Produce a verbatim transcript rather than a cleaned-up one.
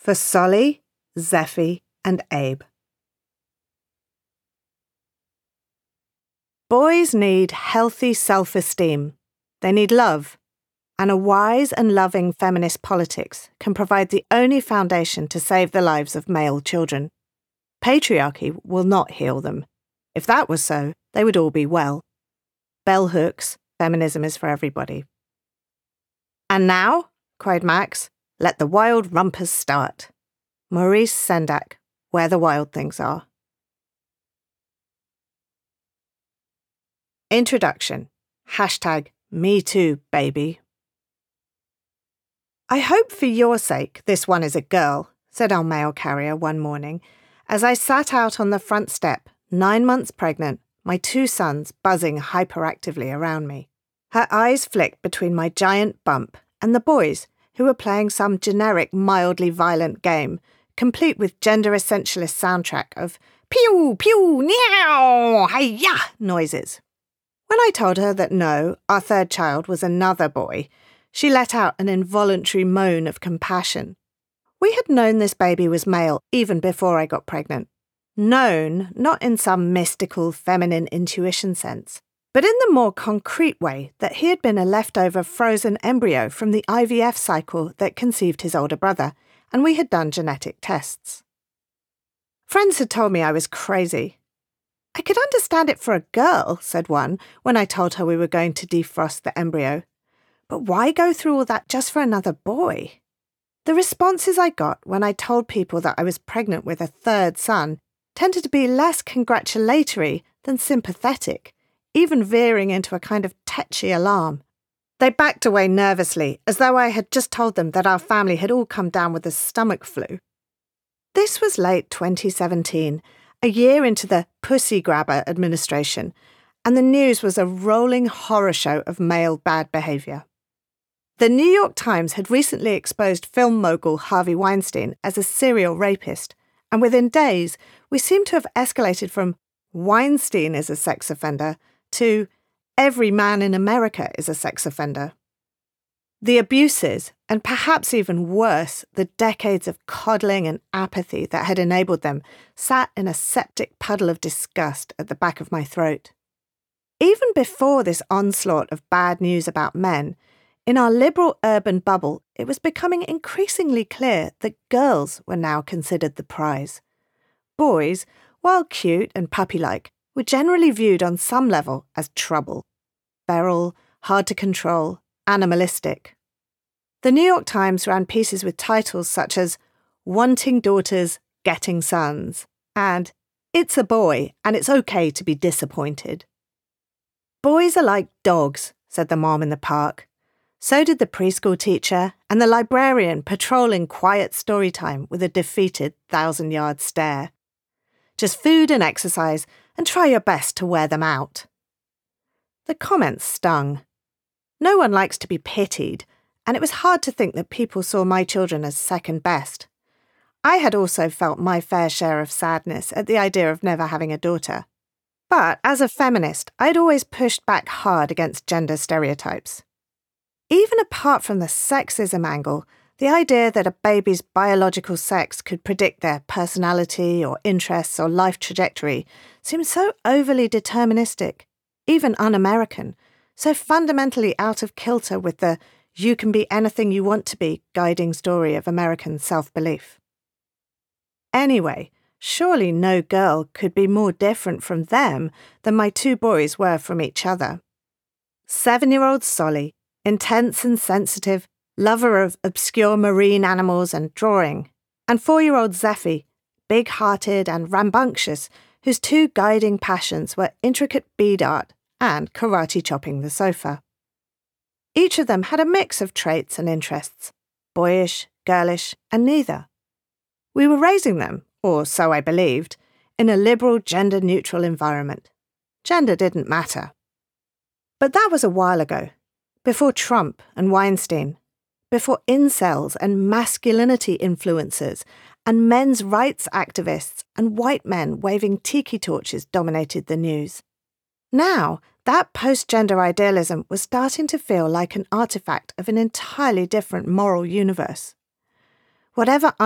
for Solly, Zeffie, and Abe. Boys need healthy self-esteem. They need love. And a wise and loving feminist politics can provide the only foundation to save the lives of male children. Patriarchy will not heal them. If that was so, they would all be well. Bell hooks, feminism is for everybody. And now, cried Max, let the wild rumpus start. Maurice Sendak, Where the Wild Things Are. Introduction. Hashtag Me Too, baby. I hope for your sake this one is a girl, said our mail carrier one morning, as I sat out on the front step, nine months pregnant, my two sons buzzing hyperactively around me. Her eyes flicked between my giant bump and the boys, who were playing some generic, mildly violent game, complete with gender essentialist soundtrack of pew, pew, meow, hi-ya noises. When I told her that no, our third child was another boy, she let out an involuntary moan of compassion. We had known this baby was male even before I got pregnant. Known, not in some mystical feminine intuition sense, but in the more concrete way that he had been a leftover frozen embryo from the I V F cycle that conceived his older brother, and we had done genetic tests. Friends had told me I was crazy. I could understand it for a girl, said one, when I told her we were going to defrost the embryo. But why go through all that just for another boy? The responses I got when I told people that I was pregnant with a third son tended to be less congratulatory than sympathetic, even veering into a kind of tetchy alarm. They backed away nervously, as though I had just told them that our family had all come down with the stomach flu. This was late twenty seventeen, a year into the pussy grabber administration, and the news was a rolling horror show of male bad behaviour. The New York Times had recently exposed film mogul Harvey Weinstein as a serial rapist, and within days, we seemed to have escalated from Weinstein is a sex offender to every man in America is a sex offender. The abuses, and perhaps even worse, the decades of coddling and apathy that had enabled them, sat in a septic puddle of disgust at the back of my throat. Even before this onslaught of bad news about men, in our liberal urban bubble, it was becoming increasingly clear that girls were now considered the prize. Boys, while cute and puppy-like, were generally viewed on some level as trouble. Feral, hard to control, animalistic. The New York Times ran pieces with titles such as Wanting Daughters, Getting Sons, and It's a Boy, and It's Okay to be Disappointed. Boys are like dogs, said the mom in the park. So did the preschool teacher and the librarian patrolling quiet story time with a defeated thousand-yard stare. Just food and exercise, and try your best to wear them out. The comments stung. No one likes to be pitied, and it was hard to think that people saw my children as second best. I had also felt my fair share of sadness at the idea of never having a daughter. But as a feminist, I'd always pushed back hard against gender stereotypes. Even apart from the sexism angle, the idea that a baby's biological sex could predict their personality or interests or life trajectory seemed so overly deterministic, even un-American, so fundamentally out of kilter with the you can be anything you want to be guiding story of American self-belief. Anyway, surely no girl could be more different from them than my two boys were from each other. Seven-year-old Solly, intense and sensitive, lover of obscure marine animals and drawing, and four-year-old Zeffie, big-hearted and rambunctious, whose two guiding passions were intricate bead art and karate chopping the sofa. Each of them had a mix of traits and interests, boyish, girlish, and neither. We were raising them, or so I believed, in a liberal, gender-neutral environment. Gender didn't matter. But that was a while ago. Before Trump and Weinstein, before incels and masculinity influencers and men's rights activists and white men waving tiki torches dominated the news. Now, that post-gender idealism was starting to feel like an artifact of an entirely different moral universe. Whatever